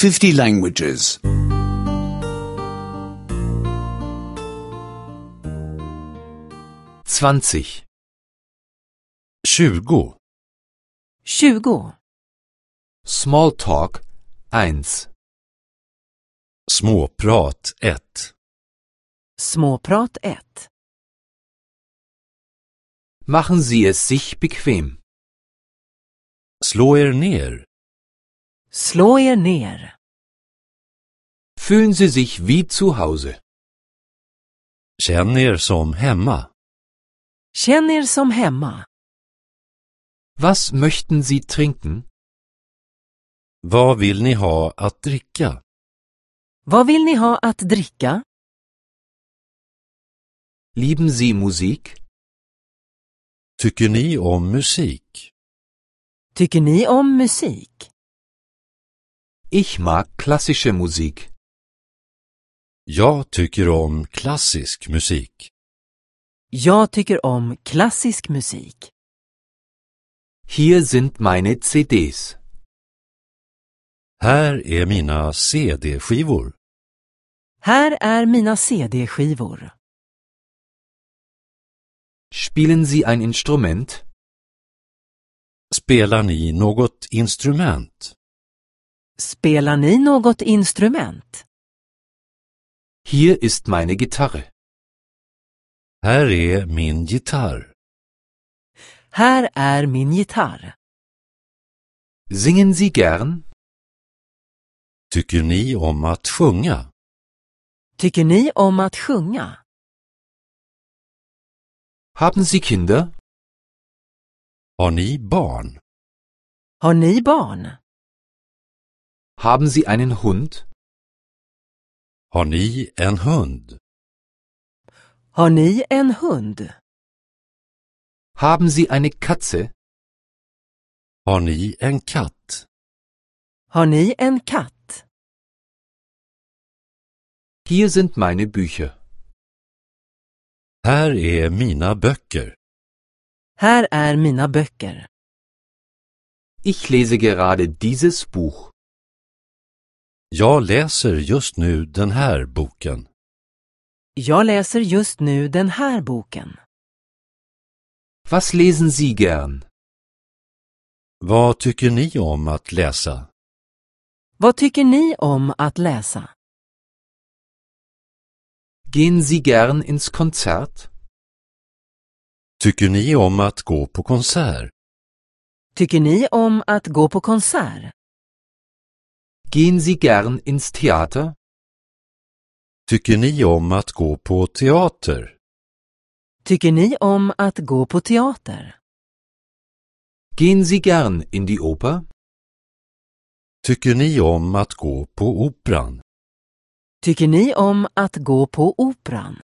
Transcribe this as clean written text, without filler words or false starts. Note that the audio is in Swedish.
50 languages. 20. 20. 20. Small talk 1. Småprat 1. Småprat 1. Machen Sie es sich bequem. Slå er ner. Slå er ner. Fühlen Sie sich wie zu Hause. Känn er som hemma. Känn er som hemma. Was möchten Sie trinken? Vad vill ni ha att dricka? Vad vill ni ha att dricka? Lieben Sie Musik? Tycker ni om musik? Tycker ni om musik? Ich mag klassische Musik. Jag tycker om klassisk musik. Jag tycker om klassisk musik. Hier sind meine CDs. Här är mina CD-skivor. Här är mina CD-skivor. Spielen Sie ein Instrument? Spelar ni något instrument? Spelar ni något instrument? Hier ist meine Gitarre. Här är min gitarr. Här är min gitarr. Singen Sie gern? Tycker ni om att sjunga? Tycker ni om att sjunga? Haben Sie Kinder? Har ni barn? Har ni barn? Haben Sie einen Hund? Har ni en hund? Har ni en hund? Haben Sie eine Katze? Har ni en katt? Har ni en katt? Hier sind meine Bücher. Här är mina böcker. Här är mina böcker. Ich lese gerade dieses Buch. Jag läser just nu den här boken. Jag läser just nu den här boken. Was lesen Sie gern? Vad tycker ni om att läsa? Vad tycker ni om att läsa? Gehen Sie gern ins Konzert? Tycker ni om att gå på konsert? Tycker ni om att gå på konsert? Gehen Sie gern ins Theater? Tycker ni om att gå på teater? Tycker ni om att gå på teater? Gehen Sie gern in die Oper? Tycker ni om att gå på operan? Tycker ni om att gå på operan?